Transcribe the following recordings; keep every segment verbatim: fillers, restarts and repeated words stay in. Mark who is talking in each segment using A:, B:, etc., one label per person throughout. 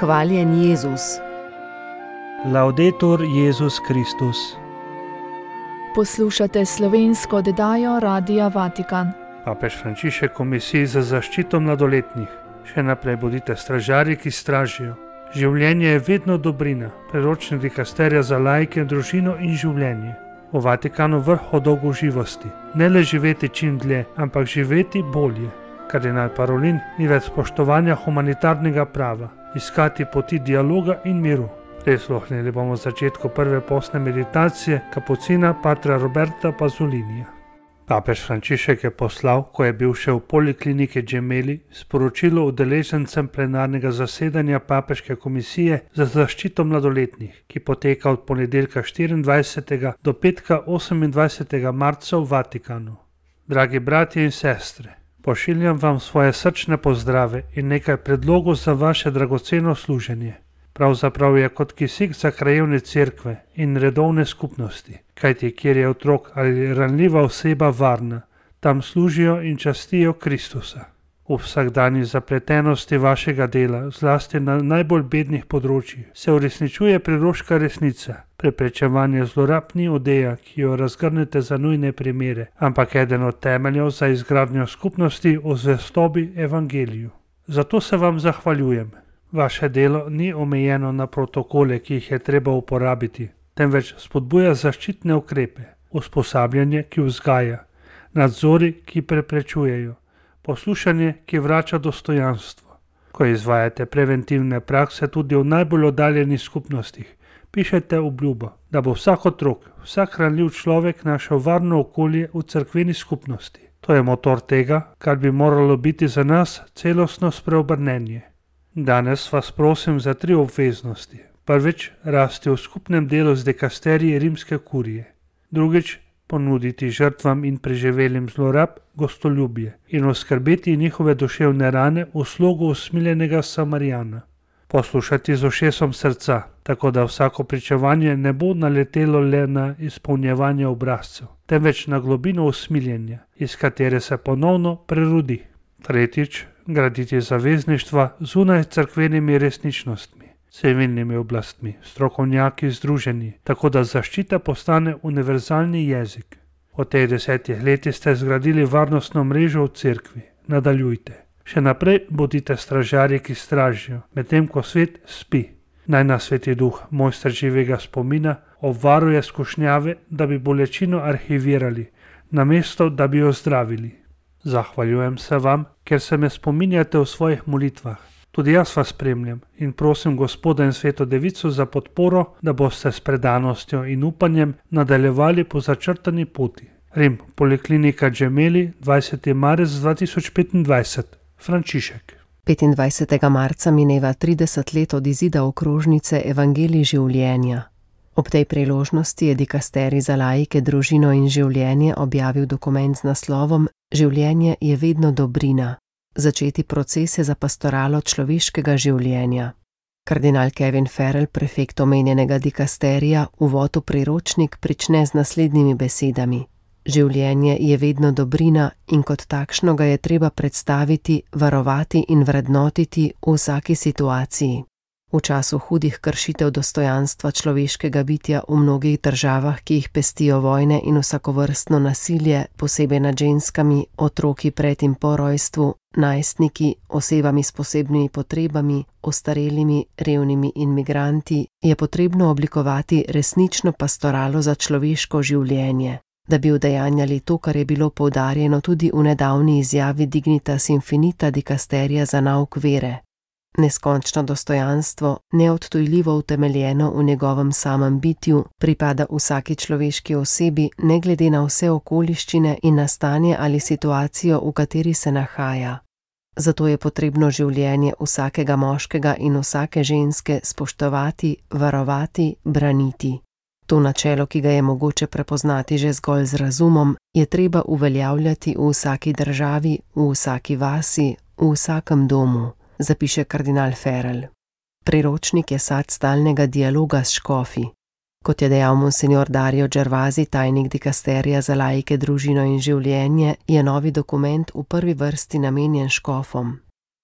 A: Hvaljen Jezus.
B: Laudetur Jezus Kristus.
A: Poslušate slovensko oddajo Radia Vatikan.
B: Papež Frančišek Komisiji za zaščito mladoletnih. Še naprej bodite stražarji, ki stražijo. Življenje je vedno dobrina. Priročnik dikasterija za laike, družino in življenje. V Vatikanu vrh o dolgoživosti. Ne le živeti čim dlje, ampak živeti bolje. Kardinal Parolin ni več spoštovanja humanitarnega prava, iskati poti dialoga in miru. Prisluhnili bomo začetku prve postne meditacije kapucina patra Roberta Pazzolinija. Papež Frančišek je poslal, ko je bil še v polikliniki Gemelli, sporočilo udeležencem plenarnega zasedanja Papeške komisije za zaščito mladoletnih, ki poteka od ponedeljka štiriindvajsetega do petka osemindvajsetega marca v Vatikanu. Dragi bratje in sestre, pošiljam vam svoje srčne pozdrave in nekaj predlogov za vaše dragoceno služenje. Pravzaprav je kot kisik za krajevne cerkve in redovne skupnosti, kajti kjer je otrok ali ranljiva oseba varna, tam služijo in častijo Kristusa. V vsakdanji zapletenosti vašega dela, zlasti na najbolj bednih področjih, se uresničuje priroška resnica. Preprečevanje zlorab ni odeja, ki jo razgrnete za nujne primere, ampak eden od temeljev za izgradnjo skupnosti o zvestobi evangeliju. Zato se vam zahvaljujem. Vaše delo ni omejeno na protokole, ki jih je treba uporabiti, temveč spodbuja zaščitne ukrepe, usposabljanje, ki vzgaja, nadzori, ki preprečujejo, poslušanje, ki vrača dostojanstvo. Ko izvajate preventivne prakse tudi v najbolj oddaljenih skupnostih, pišete obljubo, da bo vsak otrok, vsak ranljiv človek našel varno okolje v cerkveni skupnosti. To je motor tega, kar bi moralo biti za nas celostno spreobrnenje. Danes vas prosim za tri obveznosti. Prvič, rasti v skupnem delu z dikasteriji rimske kurije. Drugič, ponuditi žrtvam in preživelim zlorab gostoljubje in oskrbeti njihove duševne rane v slogu usmiljenega Samarijana. Poslušati z ušesom srca, tako da vsako pričevanje ne bo naletelo le na izpolnjevanje obrazcev, temveč na globino usmiljenja, iz katere se ponovno prerodi. Tretjič, graditi zavezništva zunaj cerkvenimi resničnostmi, civilnimi oblastmi, strokovnjaki združeni, tako da zaščita postane univerzalni jezik. V teh desetih letih ste zgradili varnostno mrežo v cerkvi. Nadaljujte. Še naprej bodite stražarji, ki stražijo, medtem ko svet spi. Naj nas Sveti Duh, mojster živega spomina, obvaruje skušnjave, da bi bolečino arhivirali, namesto da bi jo zdravili. Zahvaljujem se vam, ker se me spominjate v svojih molitvah. Tudi jaz vas spremljam in prosim Gospoda in Sveto Devico za podporo, da boste s predanostjo in upanjem nadaljevali po začrtani poti. Rim, poliklinika Gemelli, dvajseti marec dva tisoč petindvajset. Frančišek.
C: petindvajsetega marca mineva trideset let od izida okrožnice Evangelij življenja. Ob tej priložnosti je dikasterij za laike, družino in življenje objavil dokument z naslovom Življenje je vedno dobrina. Začeti procese za pastoralo človeškega življenja. Kardinal Kevin Farrell, prefekt omenjenega dikasterija, uvod v priročnik prične z naslednjimi besedami. Življenje je vedno dobrina in kot takšno ga je treba predstaviti, varovati in vrednotiti v vsaki situaciji. V času hudih kršitev dostojanstva človeškega bitja v mnogih državah, ki jih pestijo vojne in vsakovrstno nasilje, posebej nad ženskami, otroki pred in po rojstvu, najstniki, osebami s posebnimi potrebami, ostarelimi, revnimi in migranti, je potrebno oblikovati resnično pastoralo za človeško življenje, da bi udejanjali to, kar je bilo poudarjeno tudi v nedavni izjavi Dignitas Infinita dikasterija za nauk vere. Neskončno dostojanstvo, neodtujljivo utemeljeno v njegovem samem bitju, pripada vsaki človeški osebi, ne glede na vse okoliščine in na stanje ali situacijo, v kateri se nahaja. Zato je potrebno življenje vsakega moškega in vsake ženske spoštovati, varovati, braniti. To načelo, ki ga je mogoče prepoznati že zgolj z razumom, je treba uveljavljati v vsaki državi, v vsaki vasi, v vsakem domu, zapiše kardinal Farrell. Priročnik je sad stalnega dialoga s škofi. Kot je dejal monsignor Dario Gervasi, tajnik dikasterija za laike, družino in življenje, je novi dokument v prvi vrsti namenjen škofom.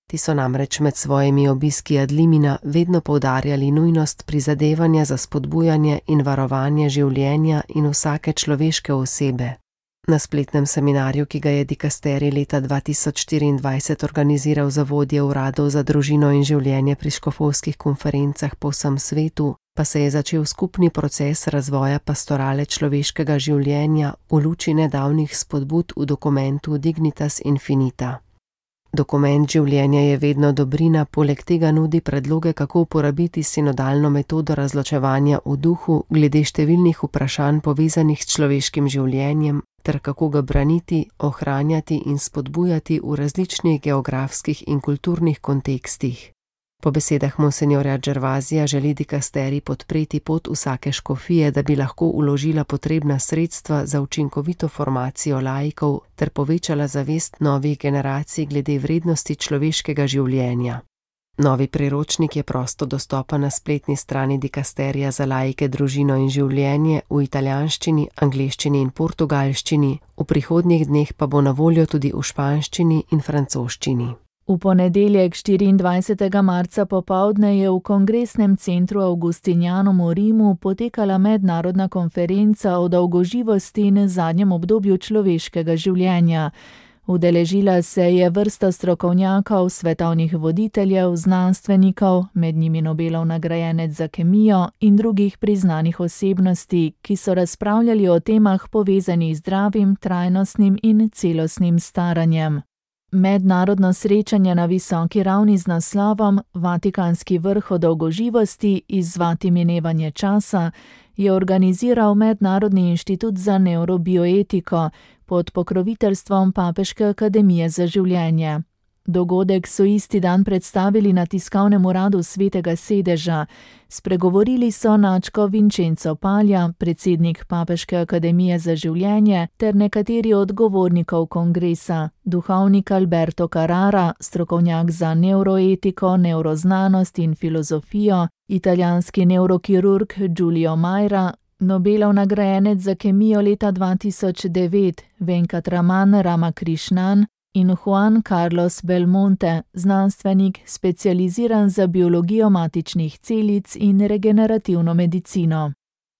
C: Ti so namreč med svojimi obiski Adlimina vedno poudarjali nujnost prizadevanja za spodbujanje in varovanje življenja in vsake človeške osebe. Na spletnem seminarju, ki ga je dikasterij leta dva tisoč štiriindvajset organiziral za vodje uradov za družino in življenje pri škofovskih konferencah po vsem svetu, pa se je začel skupni proces razvoja pastorale človeškega življenja v luči nedavnih spodbud v dokumentu Dignitas Infinita. Dokument Življenje je vedno dobrina poleg tega nudi predloge, kako uporabiti sinodalno metodo razločevanja v duhu glede številnih vprašanj povezanih s človeškim življenjem, ter kako ga braniti, ohranjati in spodbujati v različnih geografskih in kulturnih kontekstih. Po besedah monsenjorja Gervasija želi dikasterij podpreti pot vsake škofije, da bi lahko vložila potrebna sredstva za učinkovito formacijo laikov ter povečala zavest novih generacij glede vrednosti človeškega življenja. Novi priročnik je prosto dostopen na spletni strani dikasterija za laike, družino in življenje v italijanščini, angleščini in portugalščini, v prihodnjih dneh pa bo na voljo tudi v španščini in francoščini.
A: V ponedeljek štiriindvajsetega marca popoldne je v Kongresnem centru Augustinianum v Rimu potekala mednarodna konferenca o dolgoživosti in zadnjem obdobju človeškega življenja. Udeležila se je vrsta strokovnjakov, svetovnih voditeljev, znanstvenikov, med njimi Nobelov nagrajenec za kemijo in drugih priznanih osebnosti, ki so razpravljali o temah povezanih z zdravim, trajnostnim in celostnim staranjem. Mednarodno srečanje na visoki ravni z naslovom Vatikanski vrh o dolgoživosti izzvati minevanje časa je organiziral Mednarodni inštitut za neurobioetiko pod pokroviteljstvom Papeške akademije za življenje. Dogodek so isti dan predstavili na tiskovnem uradu Svetega sedeža. Spregovorili so nadškof Vincenzo Paglia, predsednik Papeške akademije za življenje, ter nekateri od govornikov kongresa, duhovnik Alberto Carrara, strokovnjak za neuroetiko, neuroznanost in filozofijo, italijanski neurokirurg Giulio Maira, Nobelov nagrajenec za kemijo leta dva tisoč devet Venkatraman Ramakrishnan in Juan Carlos Belmonte, znanstvenik specializiran za biologijo matičnih celic in regenerativno medicino.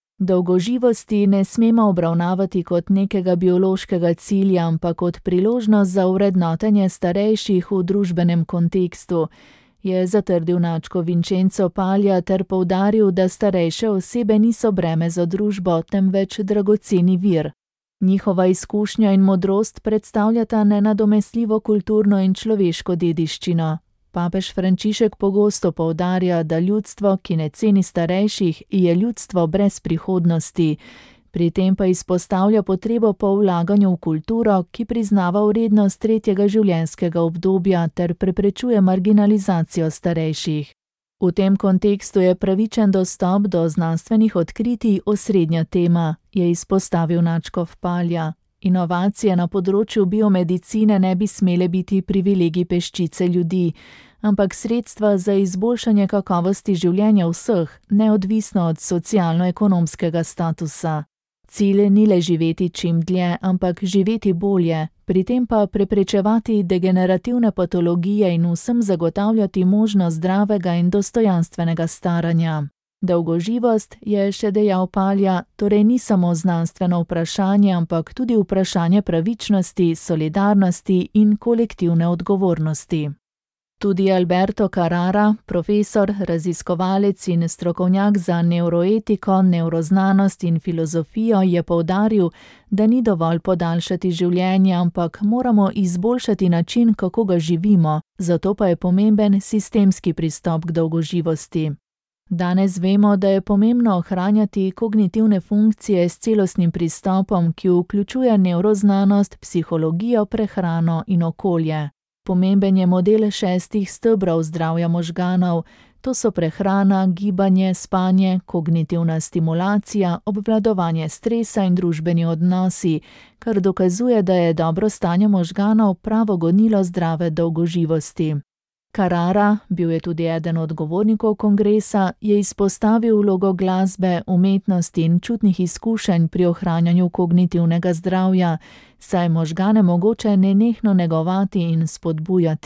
A: Dolgoživosti ne smemo obravnavati kot nekega biološkega cilja, ampak kot priložnost za vrednotenje starejših v družbenem kontekstu, je zatrdil nadškof Vincenzo Paglia ter poudaril, da starejše osebe niso breme za družbo, temveč dragoceni vir. Njihova izkušnja in modrost predstavljata nenadomestljivo kulturno in človeško dediščino. Papež Frančišek pogosto poudarja, da ljudstvo, ki ne ceni starejših, je ljudstvo brez prihodnosti. Pri tem pa izpostavlja potrebo po vlaganju v kulturo, ki priznava vrednost tretjega življenjskega obdobja ter preprečuje marginalizacijo starejših. V tem kontekstu je pravičen dostop do znanstvenih odkritij osrednja tema, je izpostavil nadškof Paglia. Inovacije na področju biomedicine ne bi smele biti privilegij peščice ljudi, ampak sredstva za izboljšanje kakovosti življenja vseh, neodvisno od socialno-ekonomskega statusa. Cilj ni le živeti čim dlje, ampak živeti bolje, pri tem pa preprečevati degenerativne patologije in vsem zagotavljati možnost zdravega in dostojanstvenega staranja. Dolgoživost, je še dejal Paglia, torej ni samo znanstveno vprašanje, ampak tudi vprašanje pravičnosti, solidarnosti in kolektivne odgovornosti. Tudi Alberto Carrara, profesor, raziskovalec in strokovnjak za neuroetiko, neuroznanost in filozofijo, je poudaril, da ni dovolj podaljšati življenje, ampak moramo izboljšati način, kako ga živimo, zato pa je pomemben sistemski pristop k dolgoživosti. Danes vemo, da je pomembno ohranjati kognitivne funkcije s celostnim pristopom, ki vključuje neuroznanost, psihologijo, prehrano in okolje. Pomemben je model šestih stebrov zdravja možganov, to so prehrana, gibanje, spanje, kognitivna stimulacija, obvladovanje stresa in družbeni odnosi, kar dokazuje, da je dobro stanje možganov pravo gonilo zdrave dolgoživosti. Carrara, bil je tudi eden od govornikov kongresa, je izpostavil vlogo glasbe, umetnosti in čutnih izkušenj pri ohranjanju kognitivnega zdravja, saj možgane mogoče nenehno negovati in spodbujati.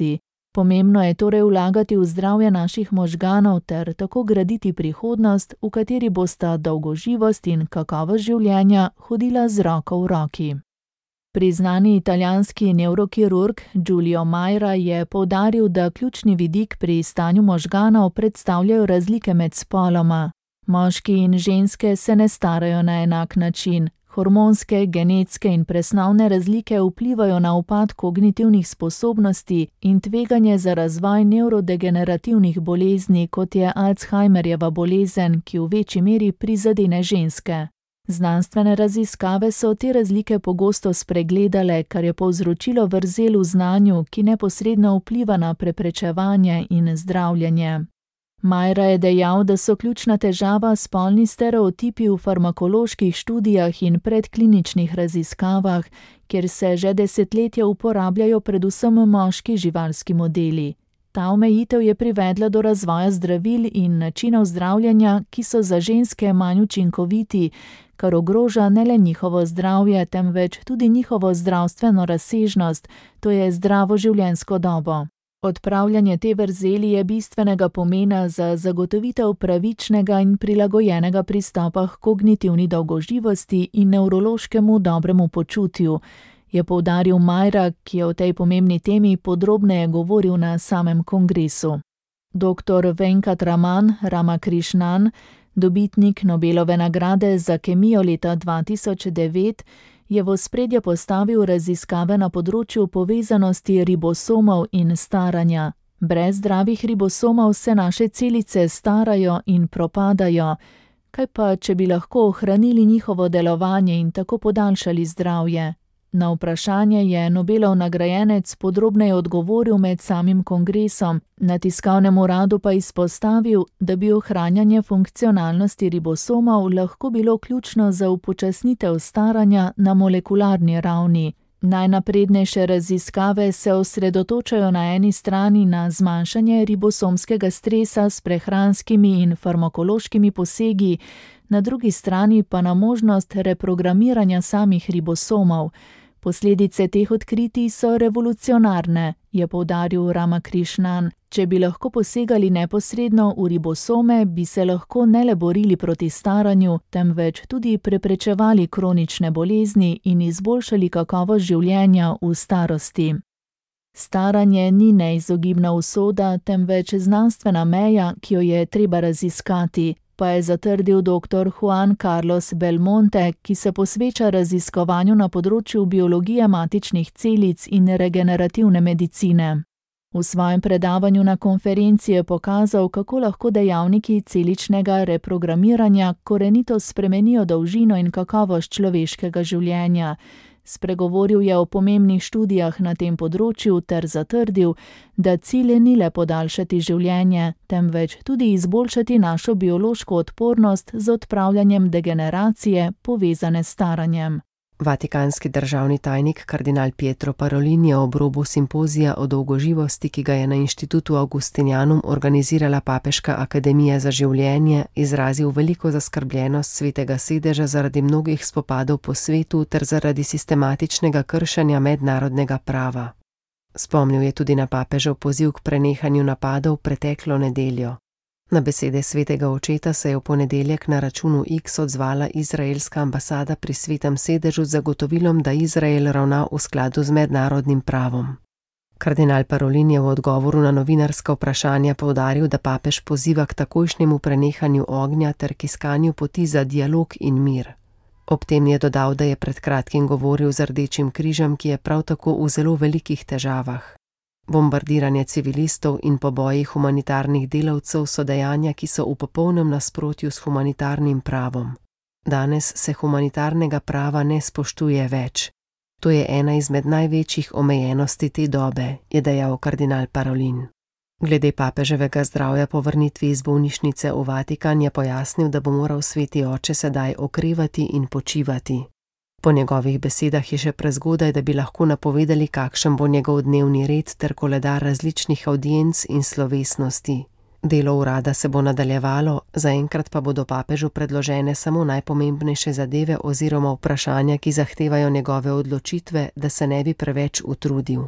A: Pomembno je torej vlagati v zdravje naših možganov ter tako graditi prihodnost, v kateri bosta dolgoživost in kakovost življenja hodila z roko v roki. Priznani italijanski nevrokirurg Giulio Majra je poudaril, da ključni vidik pri stanju možganov predstavljajo razlike med spoloma. Moški in ženske se ne starajo na enak način. Hormonske, genetske in presnovne razlike vplivajo na upad kognitivnih sposobnosti in tveganje za razvoj nevrodegenerativnih bolezni, kot je Alzheimerjeva bolezen, ki v večji meri prizadene ženske. Znanstvene raziskave so te razlike pogosto spregledale, kar je povzročilo vrzel v znanju, ki neposredno vpliva na preprečevanje in zdravljenje. Majra je dejal, da so ključna težava spolni stereotipi v farmakoloških študijah in predkliničnih raziskavah, kjer se že desetletja uporabljajo predvsem moški živalski modeli. Ta omejitev je privedla do razvoja zdravil in načinov zdravljenja, ki so za ženske manj učinkoviti, kar ogroža ne le njihovo zdravje, temveč tudi njihovo zdravstveno razsežnost, to je zdravo življenjsko dobo. Odpravljanje te vrzeli je bistvenega pomena za zagotovitev pravičnega in prilagojenega pristopa k kognitivni dolgoživosti in nevrološkemu dobremu počutju, je poudaril Majra, ki je o tej pomembni temi podrobneje govoril na samem kongresu. Doktor Venkatraman Ramakrishnan, dobitnik Nobelove nagrade za kemijo leta dva tisoč devet, je v ospredje postavil raziskave na področju povezanosti ribosomov in staranja. Brez zdravih ribosomov se naše celice starajo in propadajo. Kaj pa, če bi lahko ohranili njihovo delovanje in tako podaljšali zdravje? Na vprašanje je Nobelov nagrajenec podrobneje odgovoril med samim kongresom, na tiskovnem uradu pa izpostavil, da bi ohranjanje funkcionalnosti ribosomov lahko bilo ključno za upočasnitev staranja na molekularni ravni. Najnaprednejše raziskave se osredotočajo na eni strani na zmanjšanje ribosomskega stresa s prehranskimi in farmakološkimi posegi, na drugi strani pa na možnost reprogramiranja samih ribosomov. Posledice teh odkritij so revolucionarne, je poudaril Ramakrishnan. Če bi lahko posegali neposredno v ribosome, bi se lahko ne le borili proti staranju, temveč tudi preprečevali kronične bolezni in izboljšali kakovost življenja v starosti. Staranje ni neizogibna usoda, temveč znanstvena meja, ki jo je treba raziskati, pa je zatrdil doktor Juan Carlos Belmonte, ki se posveča raziskovanju na področju biologije matičnih celic in regenerativne medicine. V svojem predavanju na konferenci je pokazal, kako lahko dejavniki celičnega reprogramiranja korenito spremenijo dolžino in kakovost človeškega življenja. Spregovoril je o pomembnih študijah na tem področju ter zatrdil, da cilj ni le podaljšati življenje, temveč tudi izboljšati našo biološko odpornost z odpravljanjem degeneracije povezane s staranjem.
C: Vatikanski državni tajnik kardinal Pietro Parolin je ob robu simpozija o dolgoživosti, ki ga je na Inštitutu Augustinianum organizirala Papeška akademija za življenje, izrazil veliko zaskrbljenost Svetega sedeža zaradi mnogih spopadov po svetu ter zaradi sistematičnega kršenja mednarodnega prava. Spomnil je tudi na papežev poziv k prenehanju napadov preteklo nedeljo. Na besede svetega očeta se je v ponedeljek na računu X odzvala izraelska ambasada pri Svetem sedežu z zagotovilom, da Izrael ravna v skladu z mednarodnim pravom. Kardinal Parolin je v odgovoru na novinarska vprašanja poudaril, da papež poziva k takojšnjemu prenehanju ognja ter k iskanju poti za dialog in mir. Ob tem je dodal, da je pred kratkim govoril z Rdečim križem, ki je prav tako v zelo velikih težavah. Bombardiranje civilistov in poboji humanitarnih delavcev so dejanja, ki so v popolnem nasprotju s humanitarnim pravom. Danes se humanitarnega prava ne spoštuje več. To je ena izmed največjih omejenosti te dobe, je dejal kardinal Parolin. Glede papeževega zdravja po vrnitvi iz bolnišnice v Vatikan je pojasnil, da bo moral sveti oče sedaj okrevati in počivati. Po njegovih besedah je še prezgodaj, da bi lahko napovedali, kakšen bo njegov dnevni red ter koledar različnih avdienc in slovesnosti. Delo urada se bo nadaljevalo, zaenkrat pa bodo papežu predložene samo najpomembnejše zadeve oziroma vprašanja, ki zahtevajo njegove odločitve, da se ne bi preveč utrudil.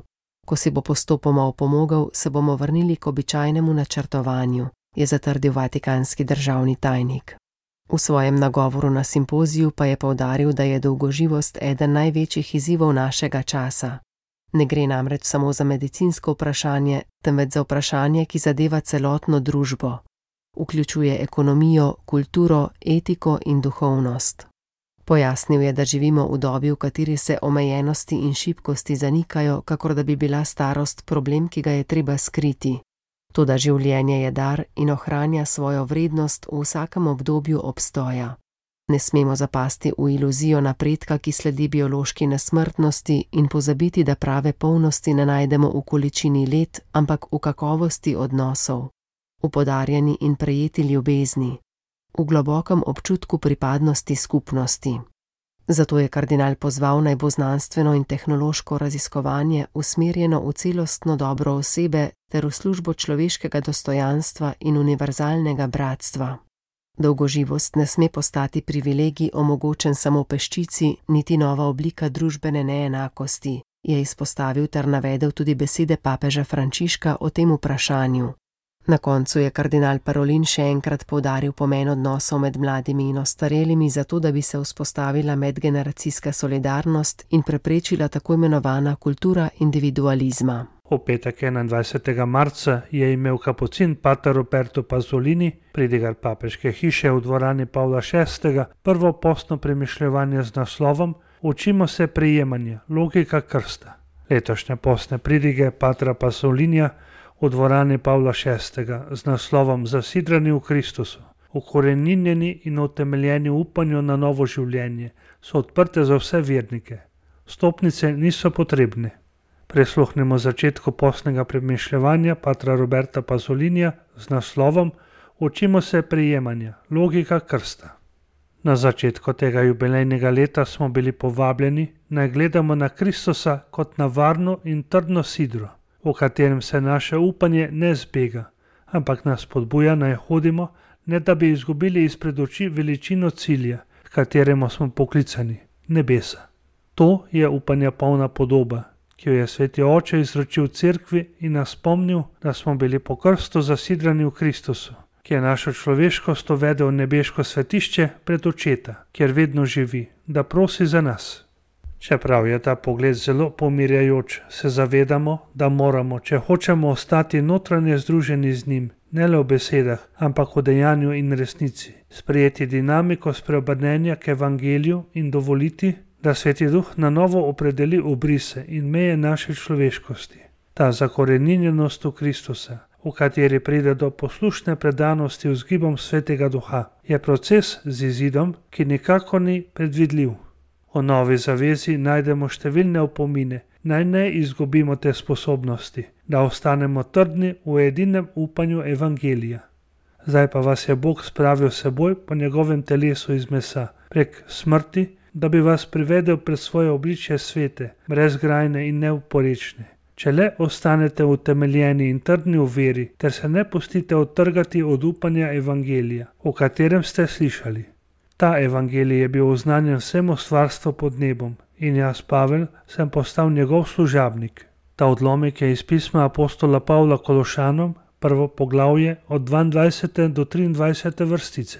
C: Ko si bo postopoma opomogel, se bomo vrnili k običajnemu načrtovanju, je zatrdil vatikanski državni tajnik. V svojem nagovoru na simpoziju pa je poudaril, da je dolgoživost eden največjih izzivov našega časa. Ne gre namreč samo za medicinsko vprašanje, temveč za vprašanje, ki zadeva celotno družbo. Vključuje ekonomijo, kulturo, etiko in duhovnost. Pojasnil je, da živimo v dobi, v kateri se omejenosti in šibkosti zanikajo, kakor da bi bila starost problem, ki ga je treba skriti. Toda življenje je dar in ohranja svojo vrednost v vsakem obdobju obstoja. Ne smemo zapasti v iluzijo napredka, ki sledi biološki nesmrtnosti, in pozabiti, da prave polnosti ne najdemo v količini let, ampak v kakovosti odnosov, v podarjeni in prejeti ljubezni, v globokem občutku pripadnosti skupnosti. Zato je kardinal pozval, naj bo znanstveno in tehnološko raziskovanje usmerjeno v celostno dobro osebe ter v službo človeškega dostojanstva in univerzalnega bratstva. Dolgoživost ne sme postati privilegij omogočen samo peščici, niti nova oblika družbene neenakosti, je izpostavil ter navedel tudi besede papeža Frančiška o tem vprašanju. Na koncu je kardinal Parolin še enkrat poudaril pomen odnosov med mladimi in ostarelimi, zato da bi se vzpostavila medgeneracijska solidarnost in preprečila tako imenovana kultura individualizma.
B: V petek enaindvajsetega marca je imel kapucin pater Roberto Pasolini, pridigar papeške hiše v dvorani Pavla šestega, prvo postno premišljevanje z naslovom Učimo se prijemanja, logika krsta. Letošnje postne pridige patra Pasolinija v dvorani Pavla šestega z naslovom Zasidrani v Kristusu, ukoreninjeni in utemeljeni v upanju na novo življenje, so odprte za vse vernike. Vstopnice niso potrebne. Prisluhnemo začetku postnega premišljevanja patra Roberta Pasolinija z naslovom Učimo se prijemanja, logika krsta. Na začetku tega jubilejnega leta smo bili povabljeni, naj gledamo na Kristusa kot na varno in trdno sidro, v katerem se naše upanje ne zbega, ampak nas spodbuja, naj hodimo, ne da bi izgubili izpred oči veličino cilja, k kateremu smo poklicani, nebesa. To je upanja polna podoba, ki jo je sveti oče izročil cerkvi in nas spomnil, da smo bili po krstu zasidrani v Kristusu, ki je našo človeškost uvedel v nebeško svetišče pred očeta, kjer vedno živi, da prosi za nas. Čeprav je ta pogled zelo pomirjajoč, se zavedamo, da moramo, če hočemo ostati notranje združeni z njim, ne le v besedah, ampak v dejanju in resnici, sprejeti dinamiko spreobrnenja k evangeliju in dovoliti, da Sveti Duh na novo opredeli obrise in meje naše človeškosti. Ta zakoreninjenost v Kristusa, v kateri pride do poslušne predanosti vzgibom Svetega Duha, je proces z izidom, ki nikakor ni predvidljiv. V novi zavezi najdemo številne opomine, naj ne izgubimo te sposobnosti, da ostanemo trdni v edinem upanju evangelija. Zdaj pa vas je Bog spravil seboj po njegovem telesu iz mesa, prek smrti, da bi vas privedel pred svoje obličje svete, brezgrajne in neoporečne. Če le ostanete utemeljeni in trdni v veri, ter se ne pustite odtrgati od upanja evangelija, o katerem ste slišali. Ta evangelij je bil oznanjen vsemu stvarstvu pod nebom in jaz, Pavel, sem postal njegov služabnik. Ta odlomek je iz pisma apostola Pavla Kološanom, prvo poglavje od dvaindvajsete do triindvajsete vrstice.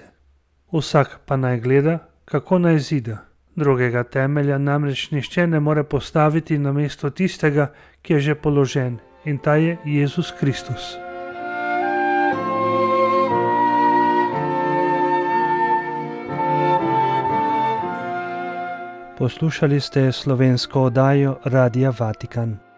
B: Vsak pa naj gleda, kako naj zida. Drugega temelja namreč nihče ne more postaviti namesto tistega, ki je že položen, in ta je Jezus Kristus. Poslušali ste slovensko oddajo Radia Vatikan.